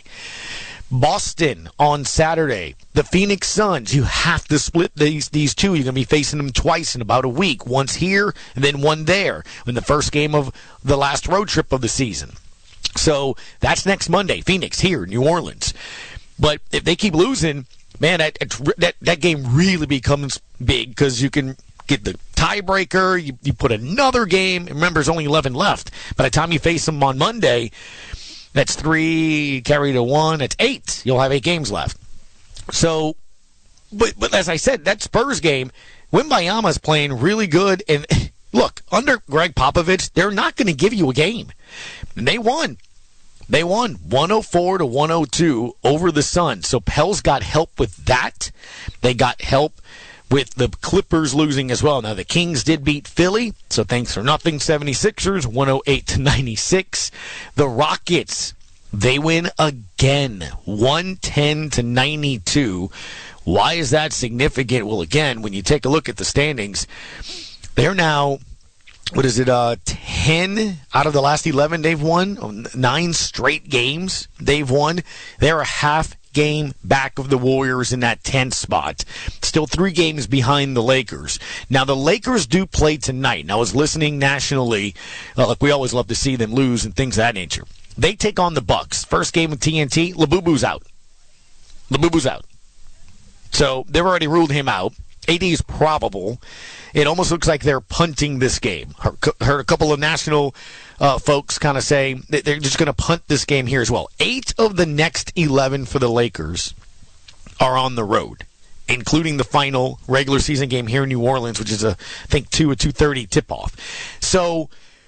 Boston on Saturday, the Phoenix Suns. You have to split these these two. You're going to be facing them twice in about a week. Once here and then one there in the first game of the last road trip of the season. So that's next Monday, Phoenix here, New Orleans. But if they keep losing, man, that that, that game really becomes big because you can get the tiebreaker, you, you put another game. Remember, there's only eleven left. By the time you face them on Monday, That's three, carry to one. That's eight. You'll have eight games left. So, but, but as I said, that Spurs game, Wembanyama's playing really good. And look, under Greg Popovich, they're not going to give you a game. And they won. They won one oh four to one oh two over the Suns. So Pels got help with that. They got help with the Clippers losing as well. Now, the Kings did beat Philly, so thanks for nothing. seventy-sixers, one oh eight to ninety-six. The Rockets, they win again, one ten to ninety-two. Why is that significant? Well, again, when you take a look at the standings, they're now, what is it, uh, ten out of the last eleven they've won? Nine straight games they've won. They're a half game back of the Warriors in that tenth spot. Still three games behind the Lakers. Now, the Lakers do play tonight. And I was listening nationally. Uh, look, we always love to see them lose and things of that nature. They take on the Bucks. First game of T N T, Labubu's out. Labubu's out. So they've already ruled him out. A D is probable. It almost looks like they're punting this game. Heard a couple of national uh, folks kind of say that they're just going to punt this game here as well. Eight of the next eleven for the Lakers are on the road, including the final regular season game here in New Orleans, which is, a, I think, two or two thirty tip-off. So,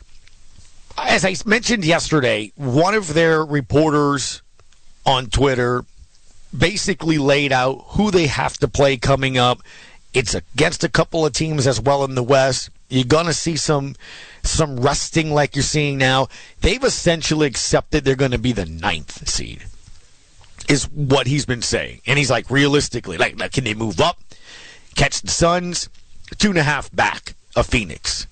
as I mentioned yesterday, one of their reporters on Twitter basically laid out who they have to play coming up. It's against a couple of teams as well in the West. You're going to see some some resting like you're seeing now. They've essentially accepted they're going to be the ninth seed, is what he's been saying. And he's like, realistically, like, like can they move up, catch the Suns, two and a half back of Phoenix?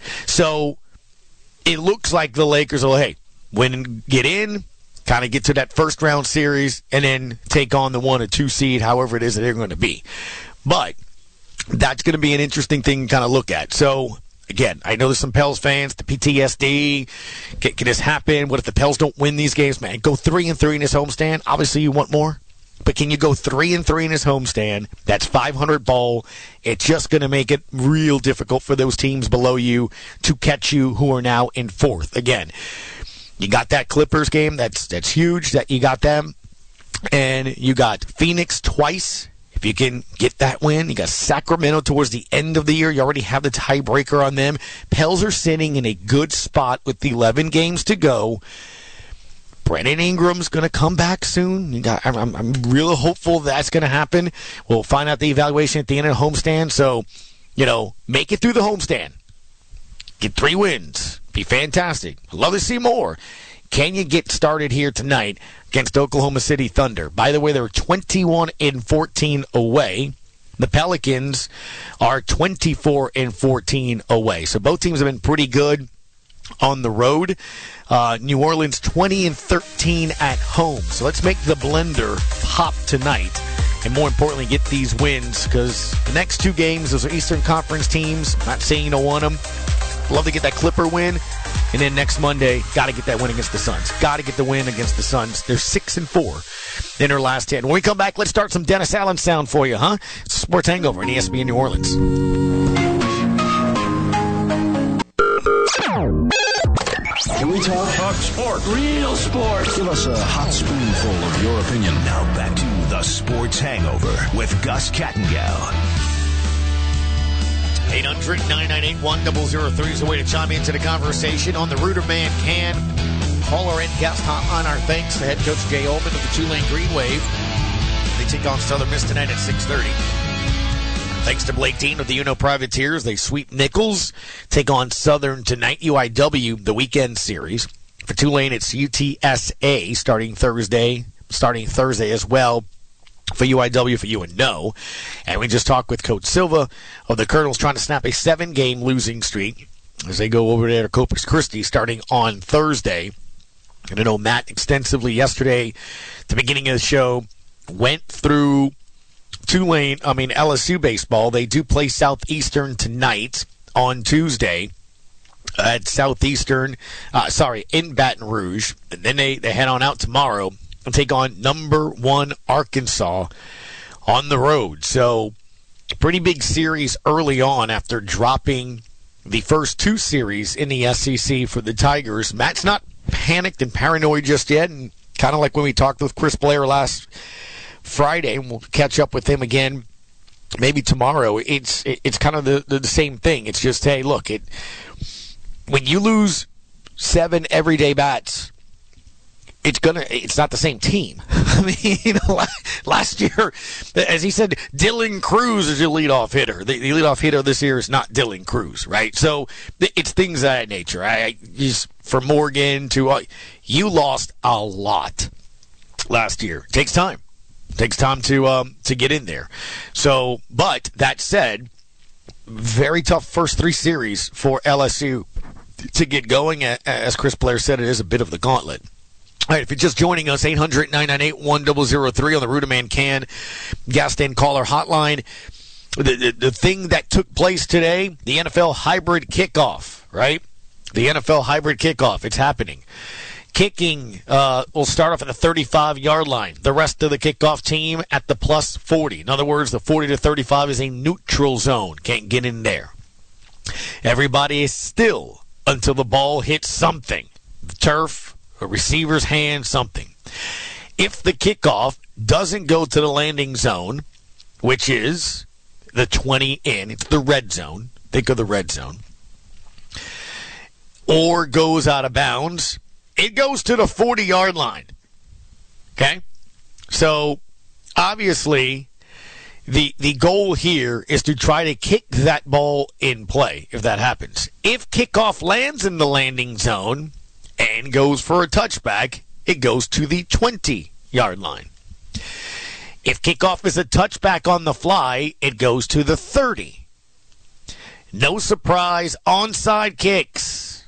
So it looks like the Lakers will, hey, win and get in, kind of get to that first round series, and then take on the one or two seed, however it is that they're going to be. But that's going to be an interesting thing to kind of look at. So, again, I know there's some Pels fans, the P T S D. Can, can this happen? What if the Pels don't win these games? Man, go three and three in this homestand. Obviously, you want more. But can you go three and three in this homestand? That's five hundred ball. It's just going to make it real difficult for those teams below you to catch you who are now in fourth. Again, you got that Clippers game. That's that's huge that you got them. And you got Phoenix twice. If you can get that win, you got Sacramento towards the end of the year. You already have the tiebreaker on them. Pels are sitting in a good spot with eleven games to go. Brandon Ingram's going to come back soon. You got, I'm, I'm really hopeful that's going to happen. We'll find out the evaluation at the end of the homestand. So, you know, make it through the homestand. Get three wins. Be fantastic. I'd love to see more. Can you get started here tonight against Oklahoma City Thunder? By the way, they're twenty-one and fourteen away. The Pelicans are twenty-four and fourteen away. So both teams have been pretty good on the road. Uh, New Orleans twenty and thirteen at home. So let's make the blender pop tonight. And more importantly, get these wins, because the next two games, those are Eastern Conference teams. I'm not saying you don't want them. Love to get that Clipper win. And then next Monday, got to get that win against the Suns. Got to get the win against the Suns. They're six and four in their last ten. When we come back, let's start some Dennis Allen sound for you, huh? It's Sports Hangover in E S P N New Orleans. Can we talk? Talk sports. Real sports. Give us a hot spoonful of your opinion. Now back to the Sports Hangover with Gus Kattengell. eight hundred, nine nine eight, one zero zero three is the way to chime into the conversation on the Rooter Man Can caller and guest hotline. Our thanks to head coach Jay Ullman of the Tulane Green Wave. They take on Southern Miss tonight at six thirty. Thanks to Blake Dean of the Uno Privateers. They sweep Nichols, take on Southern tonight. U I W, the weekend series. For Tulane, it's U T S A starting Thursday, starting Thursday as well. For U I W, for U N O. And we just talked with Coach Silva of the Colonels trying to snap a seven-game losing streak as they go over there to Corpus Christi starting on Thursday. And I know Matt extensively yesterday, at the beginning of the show, went through Tulane, I mean L S U baseball. They do play Southeastern tonight on Tuesday at Southeastern, uh, sorry, in Baton Rouge. And then they, they head on out tomorrow and take on number one Arkansas on the road. So, pretty big series early on after dropping the first two series in the S E C for the Tigers. Matt's not panicked and paranoid just yet. And kind of like when we talked with Chris Blair last Friday, and we'll catch up with him again maybe tomorrow. It's it's kind of the, the same thing. It's just, hey, look, it when you lose seven everyday bats, it's gonna. It's not the same team. I mean, you know, last year, as he said, Dylan Cruz is your leadoff hitter. The, the leadoff hitter this year is not Dylan Cruz, right? So it's things of that nature. I just for Morgan to uh, you lost a lot last year. It takes time. It takes time to um, to get in there. So, but that said, very tough first three series for L S U to get going. As Chris Blair said, it is a bit of the gauntlet. All right, if you're just joining us, eight hundred, nine nine eight, one zero zero three on the Ruderman Can Gas Stand Caller Hotline. The, the, the thing that took place today, the N F L hybrid kickoff, right? The N F L hybrid kickoff, it's happening. Kicking uh, will start off at the thirty-five-yard line. The rest of the kickoff team at the plus forty. In other words, the forty to thirty-five is a neutral zone. Can't get in there. Everybody is still until the ball hits something. The turf, a receiver's hand, something. If the kickoff doesn't go to the landing zone, which is the twenty in, it's the red zone. Think of the red zone. Or goes out of bounds, it goes to the forty-yard line. Okay? So, obviously, the the goal here is to try to kick that ball in play, if that happens. If kickoff lands in the landing zone and goes for a touchback, it goes to the twenty-yard line. If kickoff is a touchback on the fly, it goes to the thirty. No surprise, onside kicks.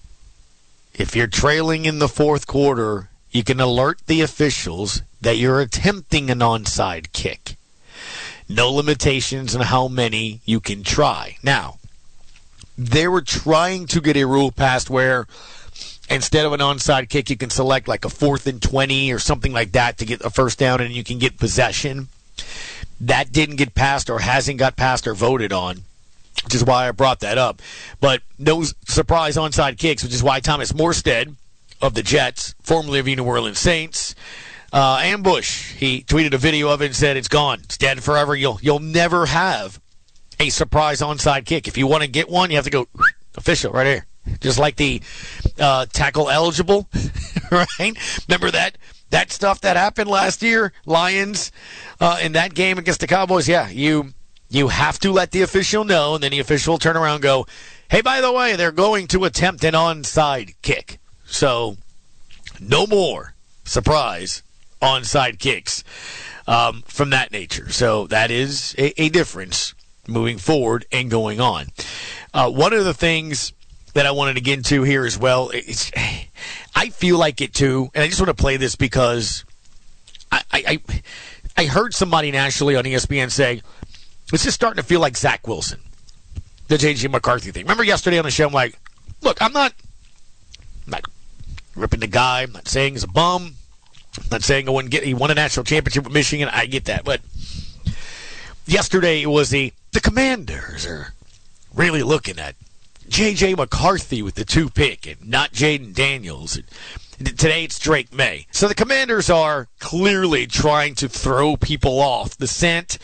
If you're trailing in the fourth quarter, you can alert the officials that you're attempting an onside kick. No limitations on how many you can try. Now, they were trying to get a rule passed where instead of an onside kick, you can select like a fourth and twenty or something like that to get a first down and you can get possession. That didn't get passed or hasn't got passed or voted on, which is why I brought that up. But no surprise onside kicks, which is why Thomas Morstead of the Jets, formerly of the New Orleans Saints, uh, ambush. He tweeted a video of it and said, it's gone. It's dead forever. You'll, you'll never have a surprise onside kick. If you want to get one, you have to go official right here. Just like the uh, tackle eligible, right? Remember that that stuff that happened last year, Lions, uh, in that game against the Cowboys? Yeah, you you have to let the official know, and then the official will turn around and go, hey, by the way, they're going to attempt an onside kick. So no more surprise onside kicks um, from that nature. So that is a, a difference moving forward and going on. Uh, one of the things that I wanted to get into here as well, it's, I feel like it too, and I just want to play this because I, I, I heard somebody nationally on E S P N say, it's just starting to feel like Zach Wilson, the J J McCarthy thing. Remember yesterday on the show, I'm like, look, I'm not, I'm not ripping the guy, I'm not saying he's a bum, I'm not saying I wouldn't get, he won a national championship with Michigan, I get that, but yesterday it was the, the Commanders are really looking at J J McCarthy with the two pick and not Jaden Daniels. And today it's Drake May. So the Commanders are clearly trying to throw people off the scent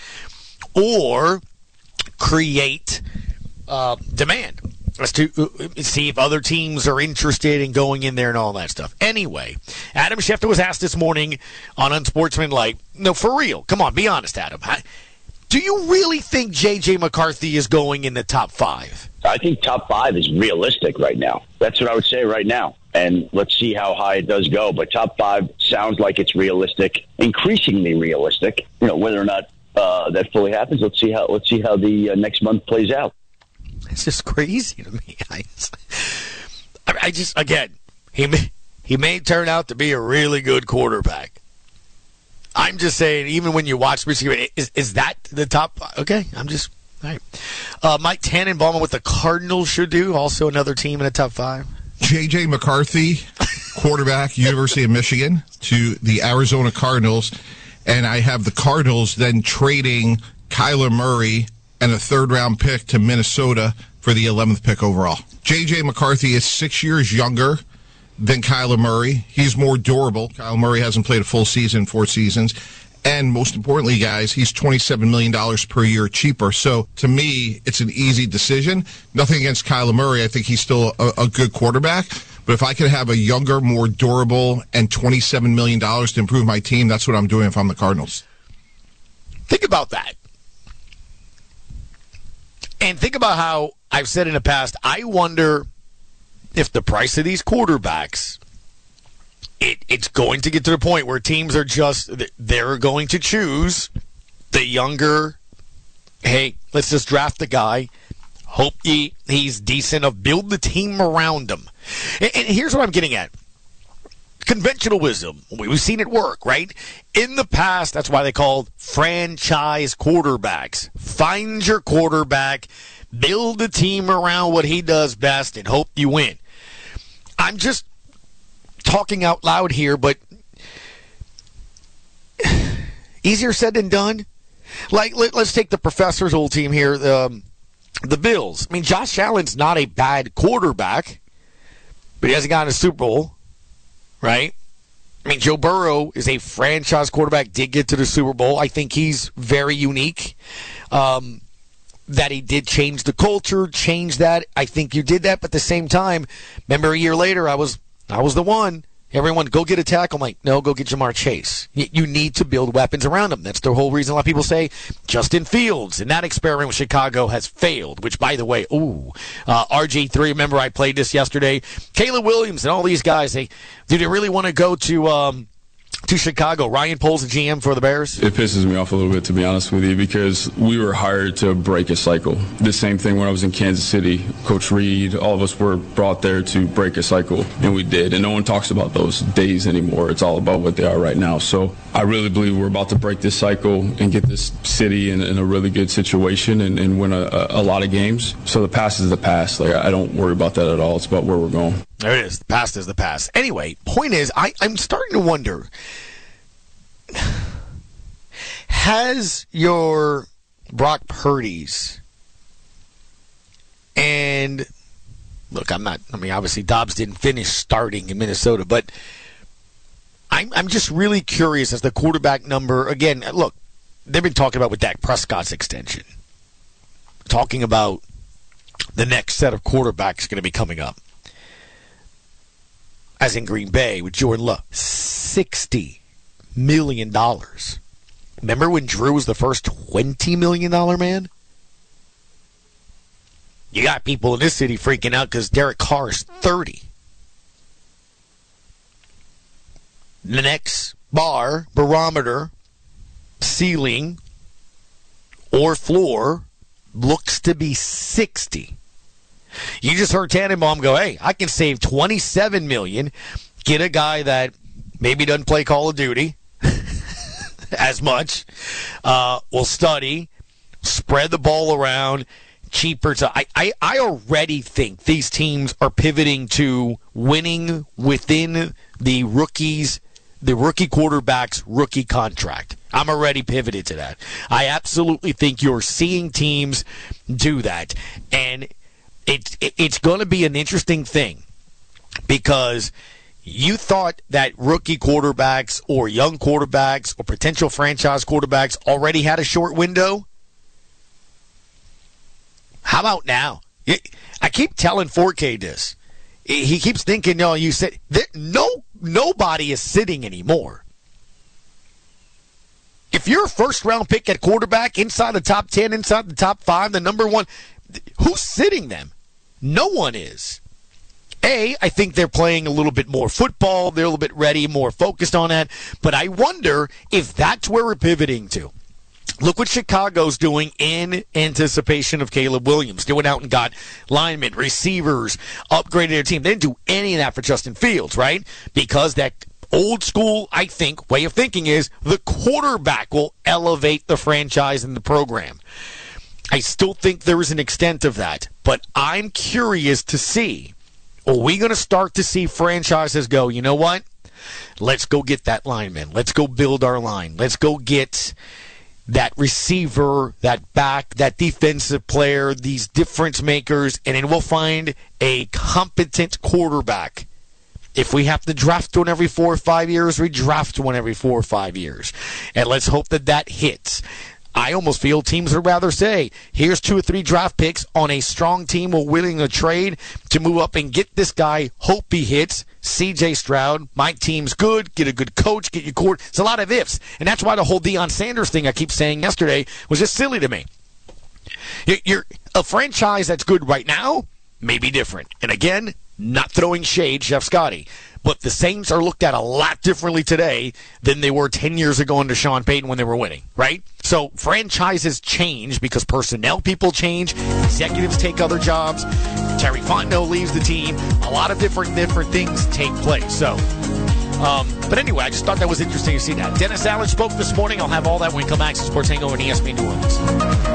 or create uh, demand as to uh, see if other teams are interested in going in there and all that stuff. Anyway, Adam Schefter was asked this morning on Unsportsmanlike, no, for real, come on, be honest, Adam. Do you really think J J McCarthy is going in the top five? I think top five is realistic right now. That's what I would say right now. And let's see how high it does go. But top five sounds like it's realistic, increasingly realistic. You know, whether or not uh, that fully happens, let's see how let's see how the uh, next month plays out. It's just crazy to me. I just, I just again, he may, he may turn out to be a really good quarterback. I'm just saying, even when you watch Michigan, is is that the top? Okay, I'm just. All right. Uh, Mike Tannenbaum with the Cardinals should do. Also another team in the top five. J J McCarthy, quarterback, University of Michigan, to the Arizona Cardinals. And I have the Cardinals then trading Kyler Murray and a third-round pick to Minnesota for the eleventh pick overall. J J McCarthy is six years younger than Kyler Murray. He's more durable. Kyler Murray hasn't played a full season, four seasons. And most importantly, guys, he's twenty-seven million dollars per year cheaper. So to me, it's an easy decision. Nothing against Kyler Murray. I think he's still a, a good quarterback. But if I could have a younger, more durable, and twenty-seven million dollars to improve my team, that's what I'm doing if I'm the Cardinals. Think about that. And think about how I've said in the past, I wonder if the price of these quarterbacks, it, it's going to get to the point where teams are just, they're going to choose the younger, hey, let's just draft the guy, hope he, he's decent enough, build the team around him. And, and here's what I'm getting at. Conventional wisdom, we've seen it work, right? In the past, that's why they called franchise quarterbacks. Find your quarterback, build the team around what he does best, and hope you win. I'm just talking out loud here, but easier said than done. Like, let, let's take the professor's old team here, um, the Bills. I mean, Josh Allen's not a bad quarterback, but he hasn't gotten a Super Bowl. Right? I mean, Joe Burrow is a franchise quarterback, did get to the Super Bowl. I think he's very unique. Um, that he did change the culture, change that. I think you did that, but at the same time, remember a year later, I was I was the one. Everyone, go get a tackle. I'm like, no, go get Jamar Chase. You, you need to build weapons around him. That's the whole reason a lot of people say Justin Fields. And that experiment with Chicago has failed, which, by the way, ooh, uh, R G three, remember I played this yesterday. Caleb Williams and all these guys, they do they really want to go to um, to Chicago? Ryan Poles, the G M for the Bears? It pisses me off a little bit, to be honest with you, because we were hired to break a cycle. The same thing when I was in Kansas City. Coach Reed, all of us were brought there to break a cycle, and we did. And no one talks about those days anymore. It's all about what they are right now. So I really believe we're about to break this cycle and get this city in, in a really good situation and, and win a, a lot of games. So the past is the past. Like, I don't worry about that at all. It's about where we're going. There it is. The past is the past. Anyway, point is, I, I'm starting to wonder, has your Brock Purdy's and, look, I'm not, I mean, obviously Dobbs didn't finish starting in Minnesota, but I'm, I'm just really curious as the quarterback number, again, look, they've been talking about with Dak Prescott's extension, talking about the next set of quarterbacks going to be coming up. As in Green Bay with Jordan Love, sixty million dollars. Remember when Drew was the first twenty million dollars man? You got people in this city freaking out because Derek Carr is thirty. The next bar, barometer, ceiling, or floor looks to be sixty. You just heard Tannenbaum go, hey, I can save twenty-seven million dollars, get a guy that maybe doesn't play Call of Duty as much, uh, will study, spread the ball around, cheaper. To, I, I, I already think these teams are pivoting to winning within the rookies, the rookie quarterback's rookie contract. I'm already pivoted to that. I absolutely think you're seeing teams do that. And It, it, it's going to be an interesting thing because you thought that rookie quarterbacks or young quarterbacks or potential franchise quarterbacks already had a short window. How about now? I keep telling four K this. He keeps thinking, no, you said no, nobody is sitting anymore. If you're a first round pick at quarterback inside the top ten, inside the top five, the number one, who's sitting them? No one is. A, I think they're playing a little bit more football. They're a little bit ready, more focused on that. But I wonder if that's where we're pivoting to. Look what Chicago's doing in anticipation of Caleb Williams. They went out and got linemen, receivers, upgraded their team. They didn't do any of that for Justin Fields, right? Because that old school, I think, way of thinking is the quarterback will elevate the franchise and the program. I still think there is an extent of that, but I'm curious to see, are we going to start to see franchises go, you know what? Let's go get that lineman. Let's go build our line. Let's go get that receiver, that back, that defensive player, these difference makers, and then we'll find a competent quarterback If we have to draft one every four or five years, we draft one every four or five years. And let's hope that that hits. I almost feel teams would rather say, here's two or three draft picks on a strong team we're willing to trade to move up and get this guy, hope he hits, C J Stroud, my team's good, get a good coach, get your court. It's a lot of ifs. And that's why the whole Deion Sanders thing I keep saying yesterday was just silly to me. You're a franchise that's good right now may be different. And again, not throwing shade, Jeff Scotty. But the Saints are looked at a lot differently today than they were ten years ago under Sean Payton when they were winning, right? So franchises change because personnel people change, executives take other jobs, Terry Fontenot leaves the team, a lot of different different things take place. So, um, but anyway, I just thought that was interesting to see that. Dennis Allen spoke this morning. I'll have all that when we come back to Sports Hangover and E S P N New Orleans.